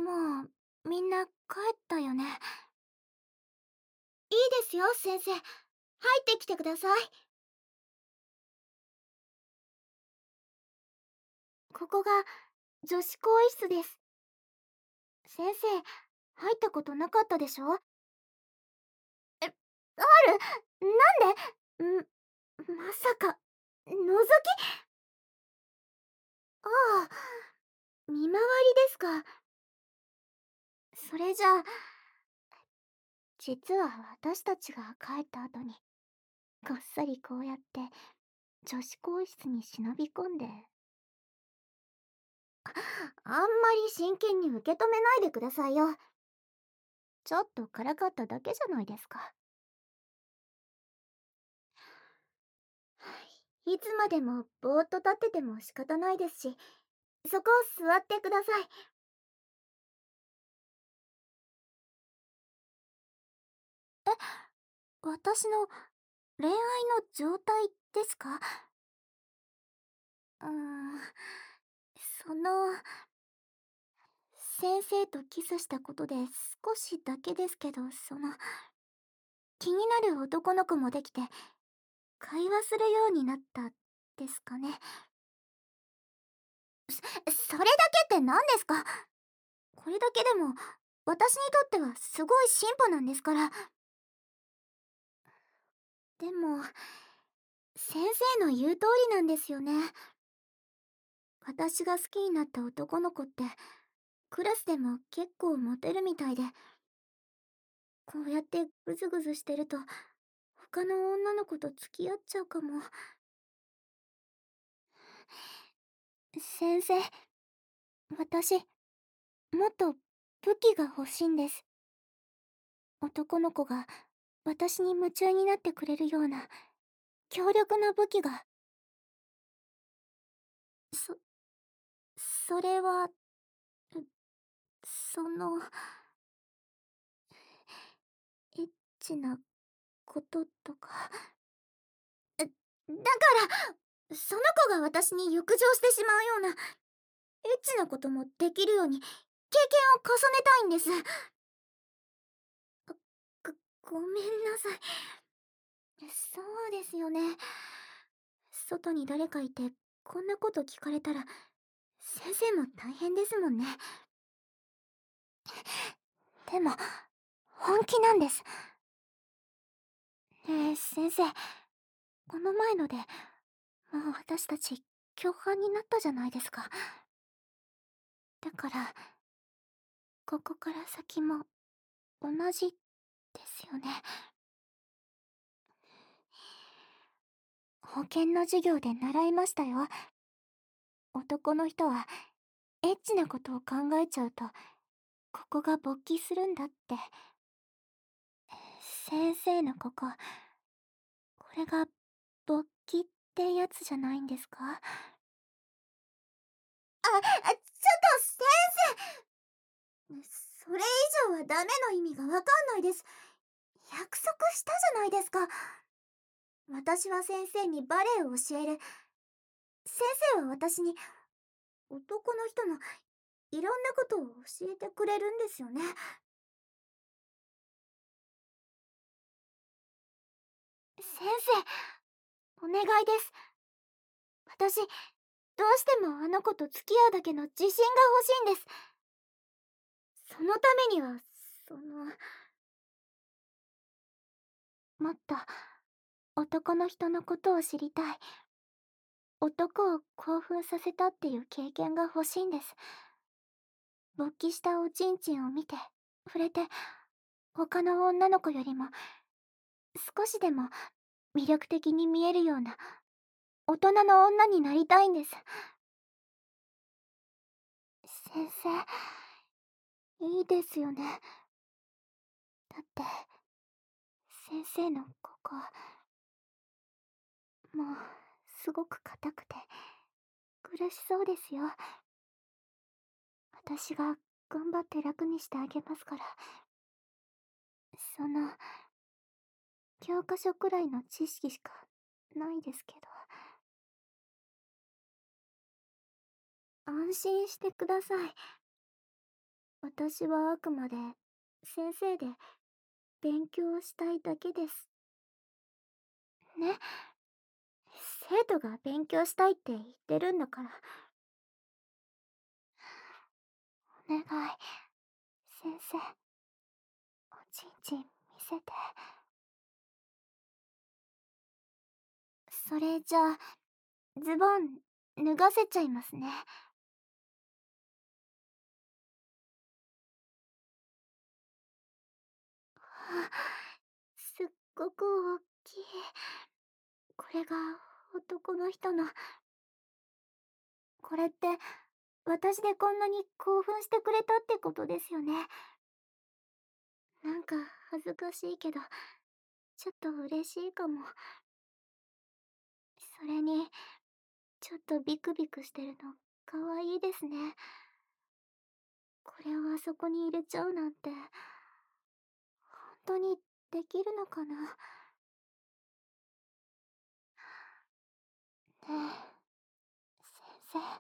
もう、みんな帰ったよね。いいですよ、先生。入ってきてください。ここが女子更衣室です。先生、入ったことなかったでしょ？ある？なんで？まさか、覗き？ああ、見回りですか。それじゃあ、実は私たちが帰った後に、こっそりこうやって女子更衣室に忍び込んで、あんまり真剣に受け止めないでくださいよ。ちょっとからかっただけじゃないですか。いつまでもぼーっと立ってても仕方ないですし、そこを座ってください。私の恋愛の状態ですか？うーん、その、先生とキスしたことで少しだけですけど、気になる男の子もできて、会話するようになったですかね。それだけって何ですか？これだけでも、私にとってはすごい進歩なんですから。でも、先生の言う通りなんですよね。私が好きになった男の子って、クラスでも結構モテるみたいで、こうやってグズグズしてると、他の女の子と付き合っちゃうかも。先生、私、もっと武器が欲しいんです。男の子が私に夢中になってくれるような強力な武器が。そ、それは、その、エッチなこととか。だから、その子が私に欲情してしまうような、エッチなこともできるように、経験を重ねたいんです。ごめんなさい。そうですよね。外に誰かいて、こんなこと聞かれたら、先生も大変ですもんね。でも、本気なんです。先生、この前ので、もう私たち、共犯になったじゃないですか。だから、ここから先も、同じ、ですよね。保健の授業で習いましたよ。男の人は、エッチなことを考えちゃうと、ここが勃起するんだって。先生のここ、これが勃起ってやつじゃないんですか？それ以上はダメの意味がわかんないです。約束したじゃないですか。私は先生にバレエを教える。先生は私に男の人のいろんなことを教えてくれるんですよね。先生、お願いです。私、どうしてもあの子と付き合うだけの自信が欲しいんです。そのためには、その、もっと男の人のことを知りたい。男を興奮させたっていう経験が欲しいんです。勃起したおちんちんを見て、触れて、他の女の子よりも少しでも魅力的に見えるような大人の女になりたいんです。先生、いいですよね。だって、先生のここ、もう、すごく硬くて、苦しそうですよ。私が頑張って楽にしてあげますから。その、教科書くらいの知識しかないですけど。安心してください。 私はあくまで先生で勉強したいだけです。ね、生徒が勉強したいって言ってるんだから。お願い、先生、おちんちん見せて。それじゃあ、ズボン脱がせちゃいますね。あ、すっごく大きい。これが男の人の。これって私でこんなに興奮してくれたってことですよね。なんか恥ずかしいけど、ちょっと嬉しいかも。それに、ちょっとビクビクしてるの、かわいいですね。これをあそこに入れちゃうなんて、本当にできるのかな。ねえ、先生。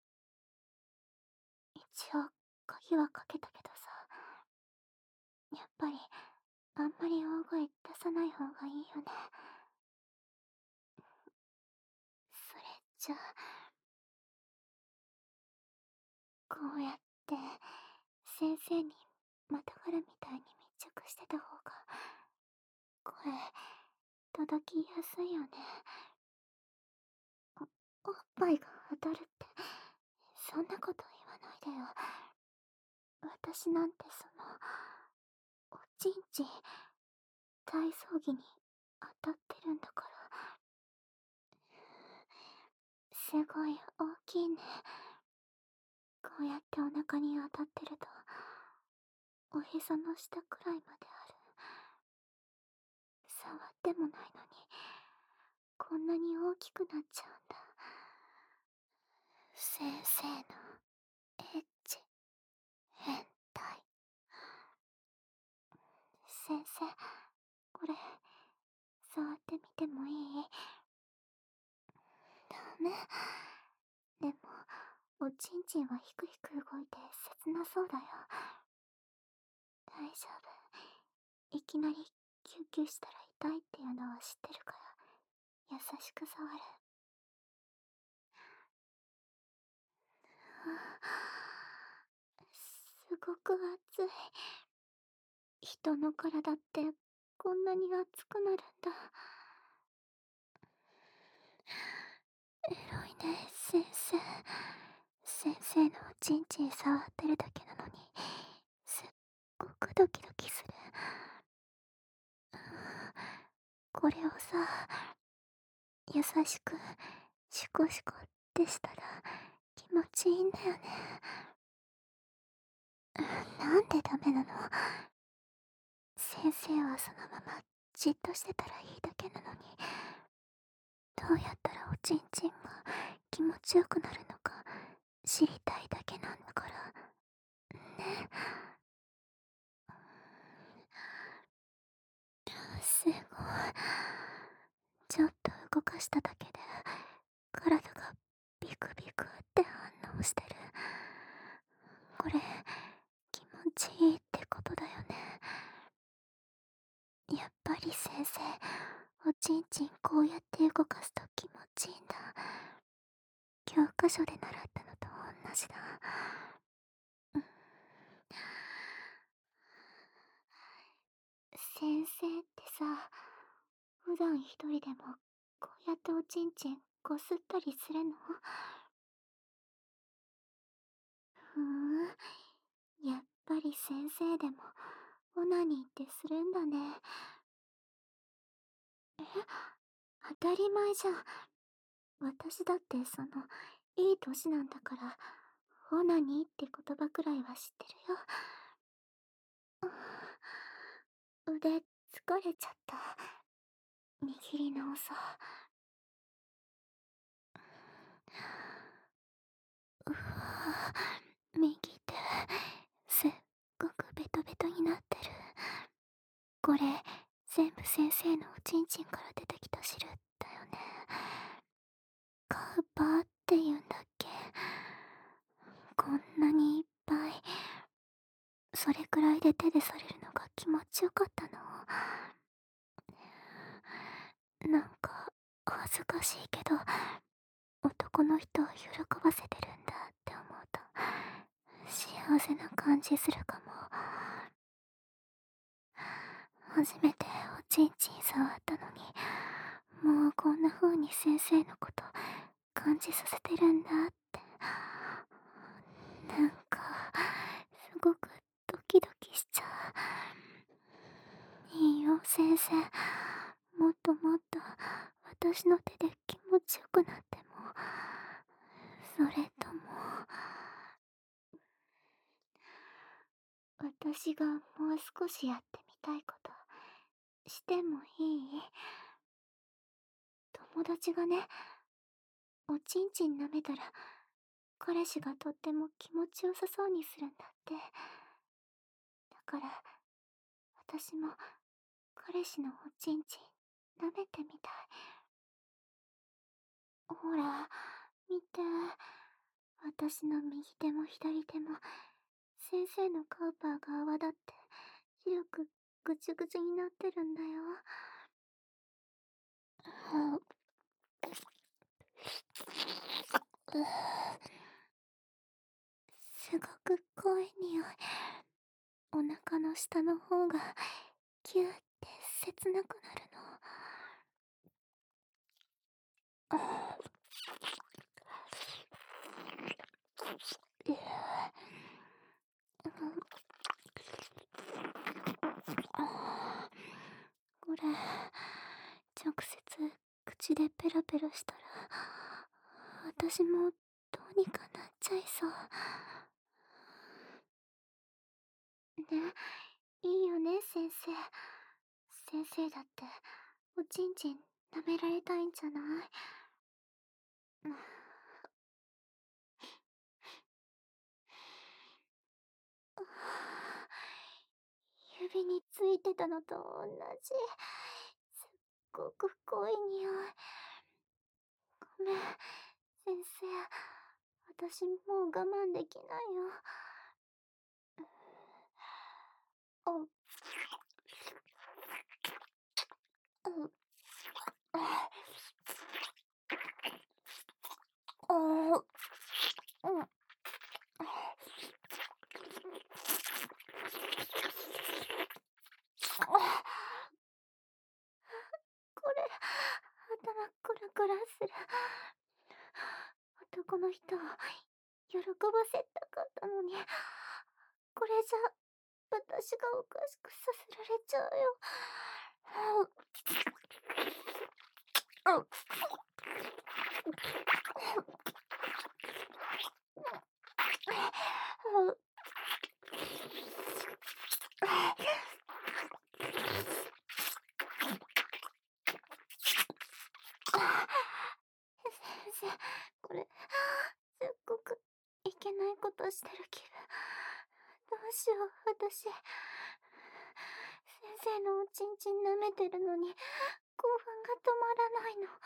一応、鍵はかけたけどさ、やっぱり、あんまり大声出さない方がいいよね。それじゃあ、こうやって、先生にまたがるみたいに密着してた方が、声、届きやすいよね。おっぱいが当たるって、そんなこと言わないでよ。私なんておちんちん、体操着に当たってるんだから。すごい大きいね。こうやってお腹に当たってると、おへその下くらいまである。触ってもないのに、こんなに大きくなっちゃうんだ。先生のエッチ、変態。先生、これ、触ってみてもいい？ダメ。でも、おちんちんはひくひく動いて切なそうだよ。大丈夫。いきなりキュンキュンしたら痛いっていうのは知ってるから、優しく触る。すごく熱い。人の体ってこんなに熱くなるんだ。エロいね、先生。先生のおちんちん触ってるだけなのに、すっごくドキドキする。これをさ、優しくシコシコってしたら気持ちいいんだよね。なんでダメなの？先生はそのままじっとしてたらいいだけなのに、どうやったらおちんちんが気持ちよくなるのか知りたいだけなんだからね。すごい。ちょっと動かしただけで体がビクビクって反応してる。これ気持ちいいってことだよね。やっぱり先生、おちんちんこうやって動かすと気持ちいいんだ。教科書で習ったのと同じだ。うん。先生ってさ、普段一人でもこうやっておちんちんこすったりするの？ふーん、やっぱり先生でもオナニーってするんだね。え、当たり前じゃん。私だっていい歳なんだから、オナニーって言葉くらいは知ってるよ。腕疲れちゃった。握り直そう。うわぁ、右手、すっごくベトベトになってる。これ、全部先生のおちんちんから出てきた汁だよね。カウパーって言うんだっけ？こんなにいっぱい。 それくらいで手でされるのが気持ちよかったの。なんか恥ずかしいけど、男の人を喜ばせてるんだって思うと幸せな感じするかも。初めておちんちん触ったのに、もうこんな風に先生のこと感じさせてるんだって、なんかすごくドキドキしちゃう。いいよ先生、もっともっと私の手で気持ちよくなっても。それとも私がもう少しやってみたいことしてもいい？友達がね、おちんちん舐めたら彼氏がとっても気持ちよさそうにするんだって。だから私も彼氏のおちんちん舐めてみたい。ほら見て、私の右手も左手も先生のカウパーが泡立って白くぐちゅぐちゅになってるんだよ。すごく濃い匂い。お腹の下の方がキューって切なくなるの。これ直接口でペロペロしたら私もどうにかなっちゃいそう。ね、いいよね先生。先生だっておちんちん舐められたいんじゃない？指についてたのと同じ。すっごく濃い匂い。ごめん先生、私もう我慢できないよ。あ、あ、うん。これ、頭クラクラする。男の人を喜ばせたかったのに、これじゃ私がおかしくさせられちゃうよ。先生、これ、すっごくいけないことしてる気分。どうしよう、私。先生のおちんちん舐めてるのに、興奮が止まらないの。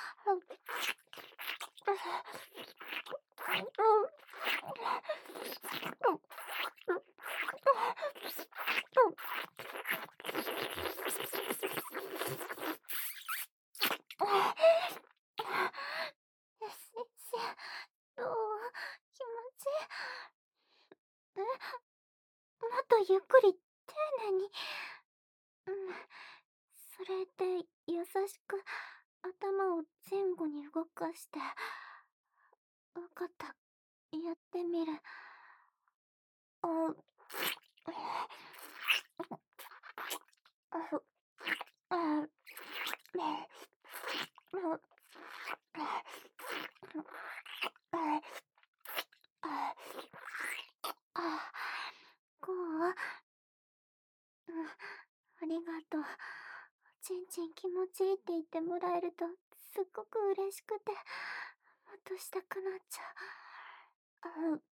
先生、どう？気持ちいい？もっとゆっくり丁寧に。うん、それで優しく頭を前後に動かして。わかった、やってみる。あ、あ、こう？ありがとう。ちんちん気持ちいいって言ってもらえるとすっごく嬉しくて、もっとしたくなっちゃう。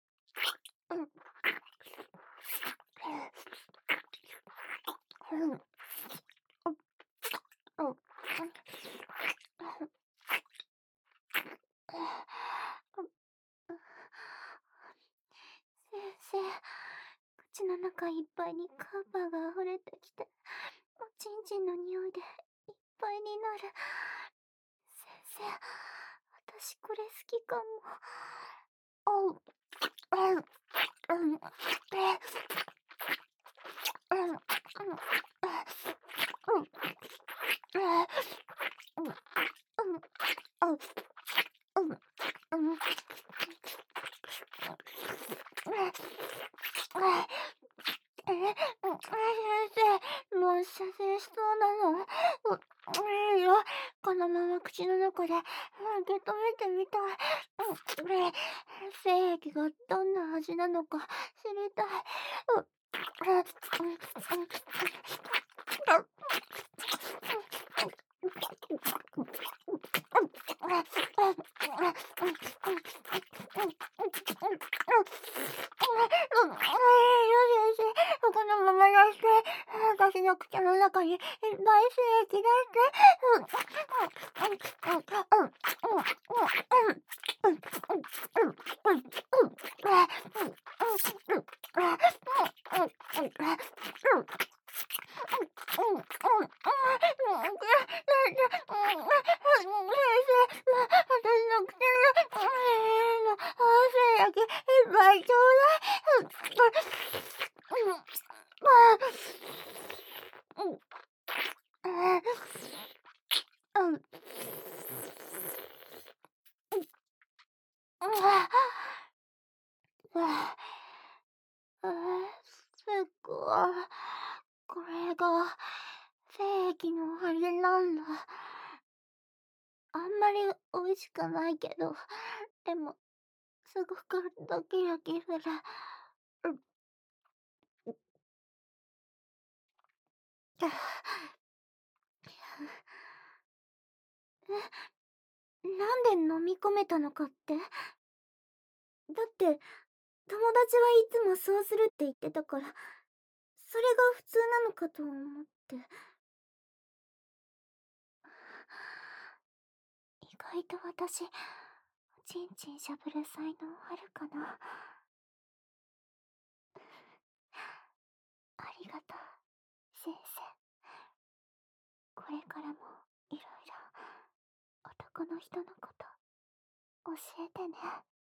先生、口の中腹いっぱいにカーパーが溢れてきて、おちんちんの匂いでいっぱいになる。先生、私これ好きかも。おう、うん、うん、うん、うん、うん、うん、うん、うん、うん、うん、先生、もう射精しそうなの。いいよ、このまま口の中で受け止めてみたい。精液がどんな味なのか知りたい。このまま出して、私の口の中にいっぱい精液出して。すごい。これが正義の味なんだ。あんまり美味しくないけど、でも、すごくドキドキする。うなんで飲み込めたのかって？だって、友達はいつもそうするって言ってたから、それが普通なのかと思って。意外と私、ちんちんしゃぶる才能あるかな。ありがとう、先生。これからもいろいろ男の人のこと教えてね。